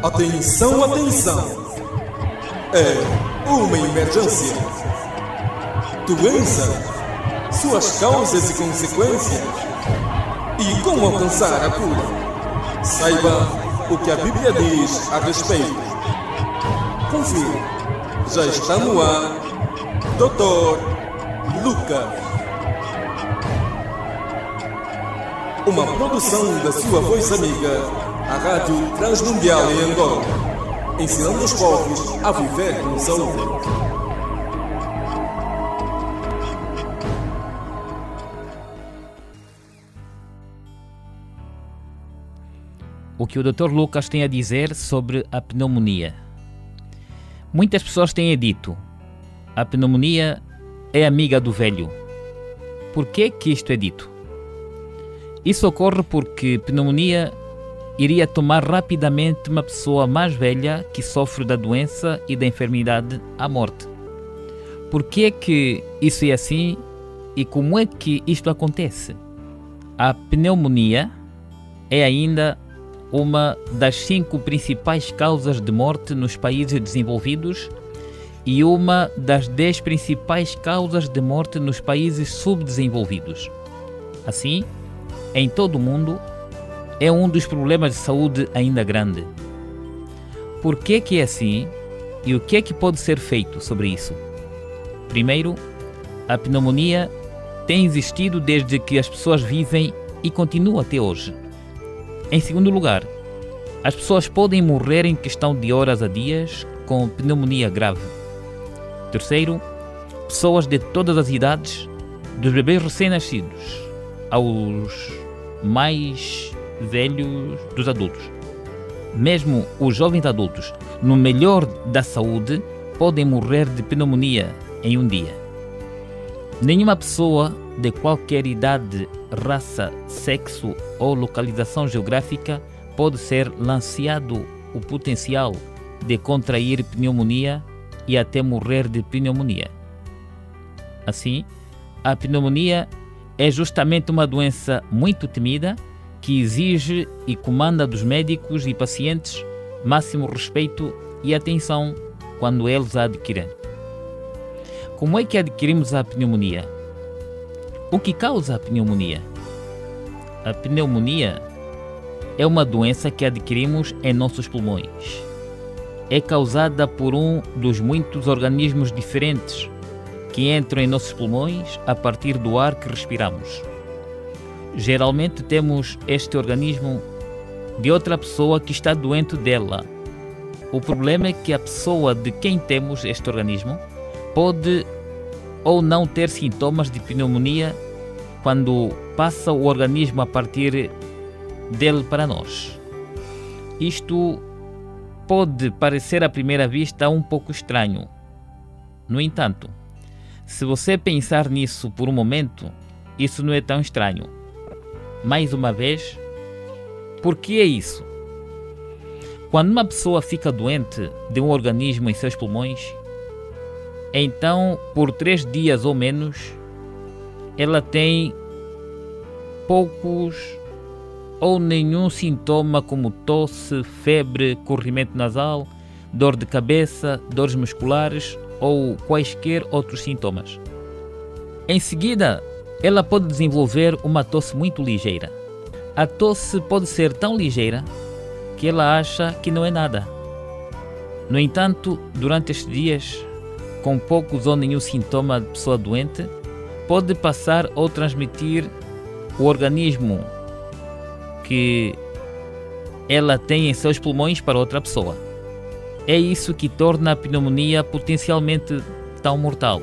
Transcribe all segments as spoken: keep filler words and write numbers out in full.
Atenção, atenção! É uma emergência. Doença, suas causas e consequências e como alcançar a cura. Saiba o que a Bíblia diz a respeito. Confira, já está no ar, doutor Lucas. Uma produção da sua voz amiga, a Rádio Transmundial em Angola, ensinando os povos a viver com saúde. O que o doutor Lucas tem a dizer sobre a pneumonia. Muitas pessoas têm dito: a pneumonia é amiga do velho. Por que que isto é dito? Isso ocorre porque pneumonia iria tomar rapidamente uma pessoa mais velha que sofre da doença e da enfermidade à morte. Por que que isso é assim e como é que isto acontece? A pneumonia é ainda uma das cinco principais causas de morte nos países desenvolvidos e uma das dez principais causas de morte nos países subdesenvolvidos. Assim, em todo o mundo, é um dos problemas de saúde ainda grande. Por que que é assim e o que é que pode ser feito sobre isso? Primeiro, a pneumonia tem existido desde que as pessoas vivem e continua até hoje. Em segundo lugar, as pessoas podem morrer em questão de horas a dias com pneumonia grave. Terceiro, pessoas de todas as idades, dos bebês recém-nascidos aos mais velhos dos adultos. Mesmo os jovens adultos, no melhor da saúde, podem morrer de pneumonia em um dia. Nenhuma pessoa de qualquer idade, raça, sexo ou localização geográfica pode ser lanceado o potencial de contrair pneumonia e até morrer de pneumonia. Assim, a pneumonia é justamente uma doença muito temida que exige e comanda dos médicos e pacientes máximo respeito e atenção quando eles a adquirem. Como é que adquirimos a pneumonia? O que causa a pneumonia? A pneumonia é uma doença que adquirimos em nossos pulmões. É causada por um dos muitos organismos diferentes que entram em nossos pulmões a partir do ar que respiramos. Geralmente temos este organismo de outra pessoa que está doente dela. O problema é que a pessoa de quem temos este organismo pode ou não ter sintomas de pneumonia quando passa o organismo a partir dele para nós. Isto pode parecer à primeira vista um pouco estranho. No entanto, se você pensar nisso por um momento, isso não é tão estranho. Mais uma vez, por que é isso? Quando uma pessoa fica doente de um organismo em seus pulmões, então, por três dias ou menos, ela tem poucos ou nenhum sintoma como tosse, febre, corrimento nasal, dor de cabeça, dores musculares ou quaisquer outros sintomas. Em seguida, ela pode desenvolver uma tosse muito ligeira. A tosse pode ser tão ligeira que ela acha que não é nada. No entanto, durante estes dias, com poucos ou nenhum sintoma de pessoa doente, pode passar ou transmitir o organismo que ela tem em seus pulmões para outra pessoa. É isso que torna a pneumonia potencialmente tão mortal.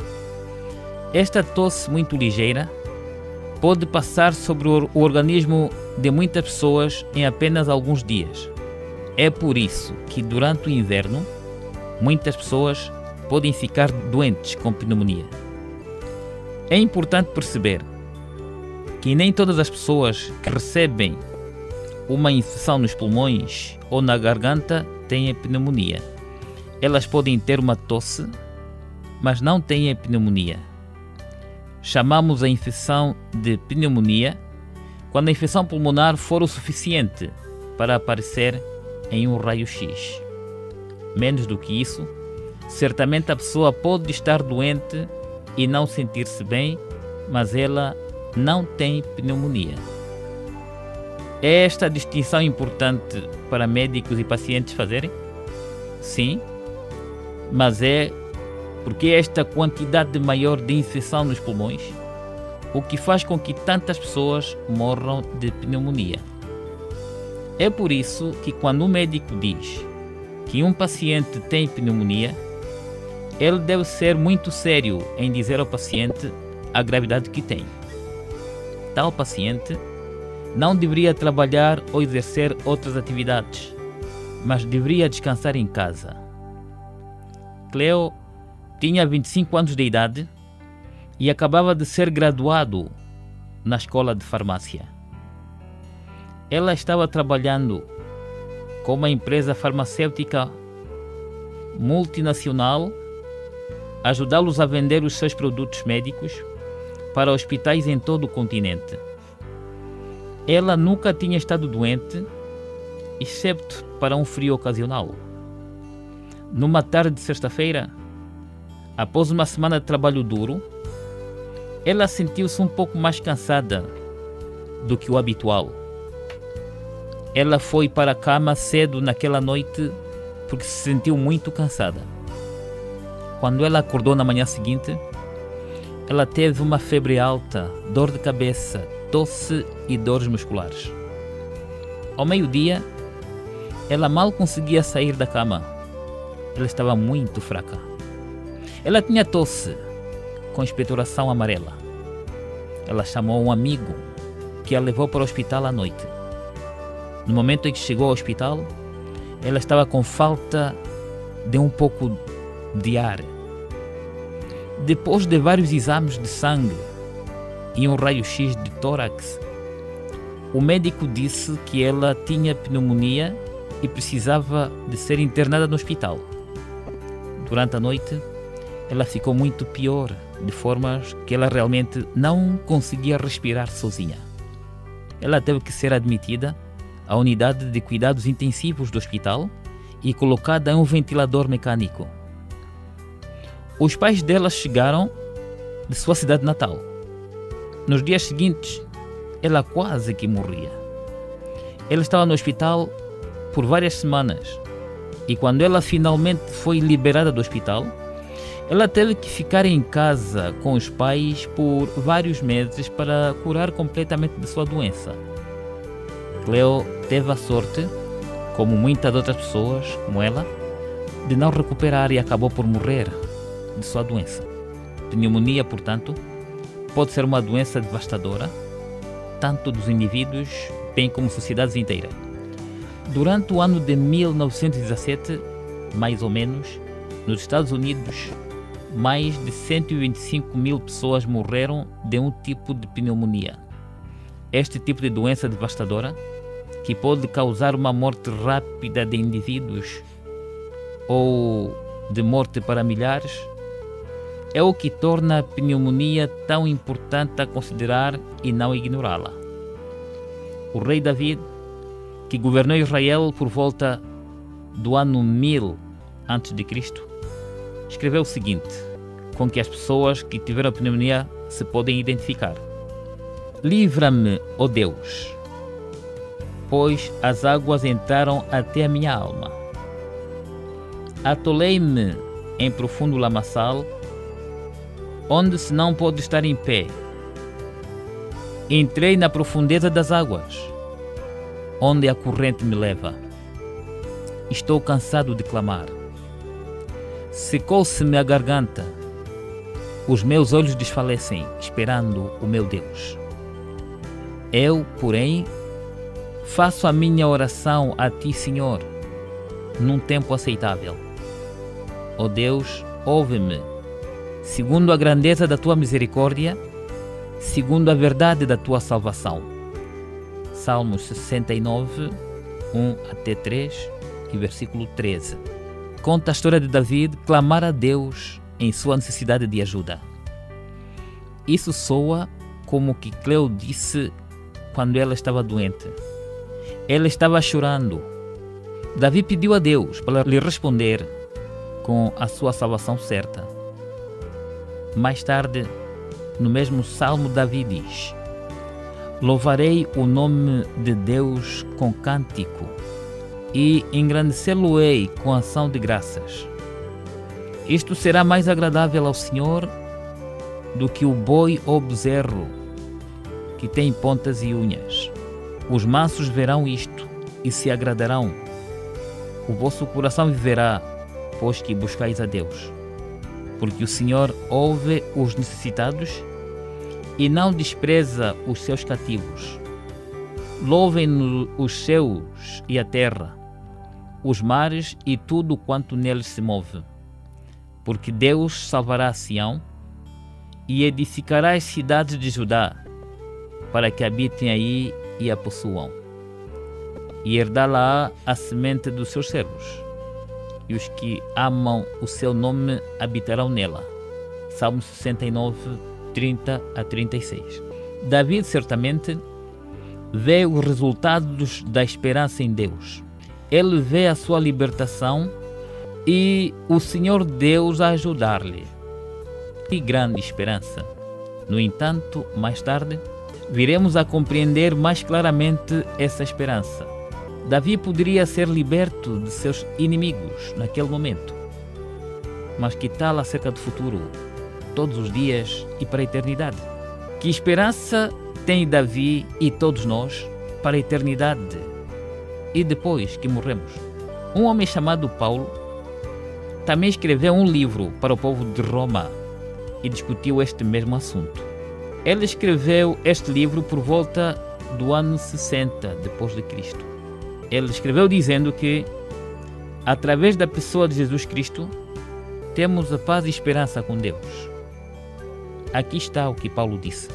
Esta tosse muito ligeira pode passar sobre o organismo de muitas pessoas em apenas alguns dias. É por isso que durante o inverno muitas pessoas podem ficar doentes com pneumonia. É importante perceber que nem todas as pessoas que recebem uma infecção nos pulmões ou na garganta têm pneumonia. Elas podem ter uma tosse, mas não têm pneumonia. Chamamos a infecção de pneumonia quando a infecção pulmonar for o suficiente para aparecer em um raio-x. Menos do que isso, certamente a pessoa pode estar doente e não sentir-se bem, mas ela não tem pneumonia. É esta a distinção importante para médicos e pacientes fazerem? Sim, mas é porque esta quantidade maior de infecção nos pulmões, o que faz com que tantas pessoas morram de pneumonia. É por isso que quando um médico diz que um paciente tem pneumonia, ele deve ser muito sério em dizer ao paciente a gravidade que tem. Tal paciente não deveria trabalhar ou exercer outras atividades, mas deveria descansar em casa. Cleo tinha vinte e cinco anos de idade e acabava de ser graduado na escola de farmácia. Ela estava trabalhando com uma empresa farmacêutica multinacional, ajudá-los a vender os seus produtos médicos para hospitais em todo o continente. Ela nunca tinha estado doente, excepto para um frio ocasional. Numa tarde de sexta-feira, após uma semana de trabalho duro, ela sentiu-se um pouco mais cansada do que o habitual. Ela foi para a cama cedo naquela noite porque se sentiu muito cansada. Quando ela acordou na manhã seguinte, ela teve uma febre alta, dor de cabeça, tosse e dores musculares. Ao meio-dia, ela mal conseguia sair da cama. Ela estava muito fraca. Ela tinha tosse, com expectoração amarela. Ela chamou um amigo que a levou para o hospital à noite. No momento em que chegou ao hospital, ela estava com falta de um pouco de ar. Depois de vários exames de sangue e um raio-x de tórax, o médico disse que ela tinha pneumonia e precisava de ser internada no hospital. Durante a noite, ela ficou muito pior, de formas que ela realmente não conseguia respirar sozinha. Ela teve que ser admitida à unidade de cuidados intensivos do hospital e colocada em um ventilador mecânico. Os pais dela chegaram de sua cidade natal. Nos dias seguintes, ela quase que morria. Ela estava no hospital por várias semanas e quando ela finalmente foi liberada do hospital, ela teve que ficar em casa com os pais por vários meses para curar completamente de sua doença. Cleo teve a sorte, como muitas outras pessoas como ela, de não recuperar e acabou por morrer de sua doença. Pneumonia, portanto, pode ser uma doença devastadora, tanto dos indivíduos, bem como sociedades inteiras. Durante o ano de mil novecentos e dezassete, mais ou menos, nos Estados Unidos, mais de cento e vinte e cinco mil pessoas morreram de um tipo de pneumonia. Este tipo de doença devastadora, que pode causar uma morte rápida de indivíduos ou de morte para milhares, é o que torna a pneumonia tão importante a considerar e não ignorá-la. O rei David, que governou Israel por volta do ano mil antes de Cristo, escreveu o seguinte, com que as pessoas que tiveram pneumonia se podem identificar: livra-me, ó Deus, pois as águas entraram até a minha alma. Atolei-me em profundo lamaçal, onde se não pode estar em pé. Entrei na profundeza das águas, onde a corrente me leva. Estou cansado de clamar. Secou-se-me a garganta. Os meus olhos desfalecem, esperando o meu Deus. Eu, porém, faço a minha oração a Ti, Senhor, num tempo aceitável. Ó Deus, ouve-me, segundo a grandeza da Tua misericórdia, segundo a verdade da Tua salvação. Salmos sessenta e nove, um até três e versículo treze. Conta a história de David clamar a Deus em sua necessidade de ajuda. Isso soa como o que Cleo disse quando ela estava doente. Ela estava chorando. Davi pediu a Deus para lhe responder com a sua salvação certa. Mais tarde, no mesmo salmo, Davi diz: louvarei o nome de Deus com cântico e engrandecê-lo-ei com ação de graças. Isto será mais agradável ao Senhor do que o boi ou bezerro que tem pontas e unhas. Os mansos verão isto e se agradarão. O vosso coração viverá, pois que buscais a Deus. Porque o Senhor ouve os necessitados e não despreza os seus cativos. Louvem-no os céus e a terra, os mares e tudo quanto neles se move. Porque Deus salvará a Sião e edificará as cidades de Judá, para que habitem aí e a possuam. E herdá-la a semente dos seus servos, e os que amam o seu nome habitarão nela. Salmo sessenta e nove, trinta a trinta e seis. Davi certamente vê os resultados da esperança em Deus. Ele vê a sua libertação e o Senhor Deus a ajudar-lhe. Que grande esperança! No entanto, mais tarde, viremos a compreender mais claramente essa esperança. Davi poderia ser liberto de seus inimigos naquele momento. Mas que tal acerca do futuro, todos os dias e para a eternidade? Que esperança tem Davi e todos nós para a eternidade e depois que morremos? Um homem chamado Paulo também escreveu um livro para o povo de Roma e discutiu este mesmo assunto. Ele escreveu este livro por volta do ano sessenta depois de Cristo. Ele escreveu dizendo que, através da pessoa de Jesus Cristo, temos a paz e esperança com Deus. Aqui está o que Paulo disse: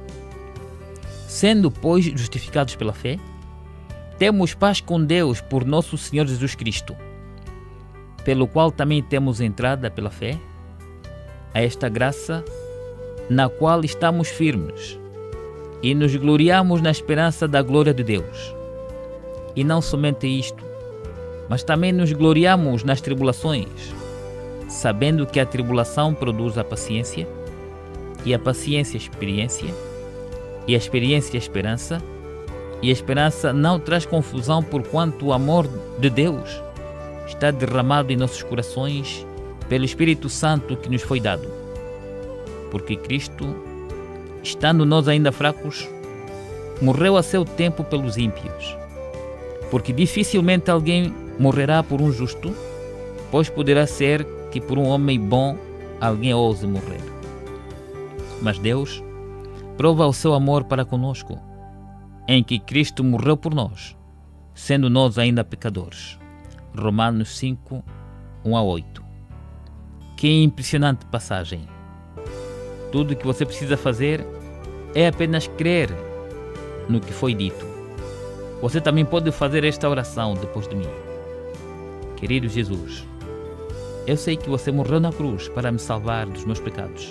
sendo, pois, justificados pela fé, temos paz com Deus por nosso Senhor Jesus Cristo, pelo qual também temos entrada pela fé a esta graça na qual estamos firmes e nos gloriamos na esperança da glória de Deus. E não somente isto, mas também nos gloriamos nas tribulações, sabendo que a tribulação produz a paciência, e a paciência a experiência, e a experiência a esperança, e a esperança não traz confusão, porquanto o amor de Deus está derramado em nossos corações pelo Espírito Santo que nos foi dado. Porque Cristo, estando nós ainda fracos, morreu a seu tempo pelos ímpios. Porque dificilmente alguém morrerá por um justo, pois poderá ser que por um homem bom alguém ouse morrer. Mas Deus prova o seu amor para conosco, em que Cristo morreu por nós, sendo nós ainda pecadores. Romanos cinco, um a oito. Que impressionante passagem! Tudo o que você precisa fazer é apenas crer no que foi dito. Você também pode fazer esta oração depois de mim. Querido Jesus, eu sei que você morreu na cruz para me salvar dos meus pecados.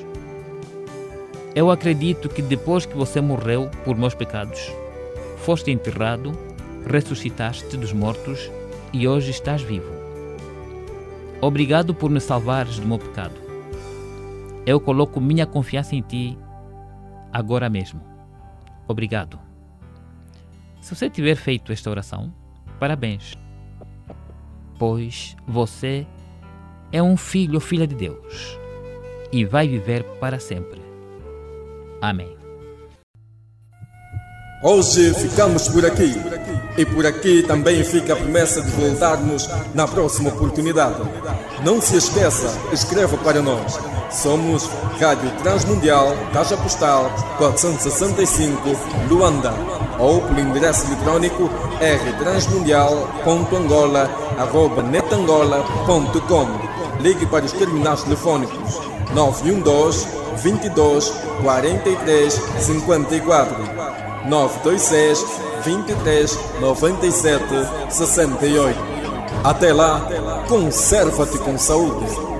Eu acredito que depois que você morreu por meus pecados, foste enterrado, ressuscitaste dos mortos e hoje estás vivo. Obrigado por me salvares do meu pecado. Eu coloco minha confiança em Ti agora mesmo. Obrigado. Se você tiver feito esta oração, parabéns, pois você é um filho ou filha de Deus e vai viver para sempre. Amém. Hoje ficamos por aqui, e por aqui também fica a promessa de voltarmos na próxima oportunidade. Não se esqueça, escreva para nós. Somos Rádio Transmundial, Caixa Postal quatrocentos e sessenta e cinco, Luanda, ou pelo endereço eletrônico r transmundial ponto angola arroba netangola ponto com. Ligue para os terminais telefônicos nove um dois, vinte e dois, quarenta e três, cinquenta e quatro, nove dois seis, vinte e três, noventa e sete, sessenta e oito. Até lá, conserva-te com saúde.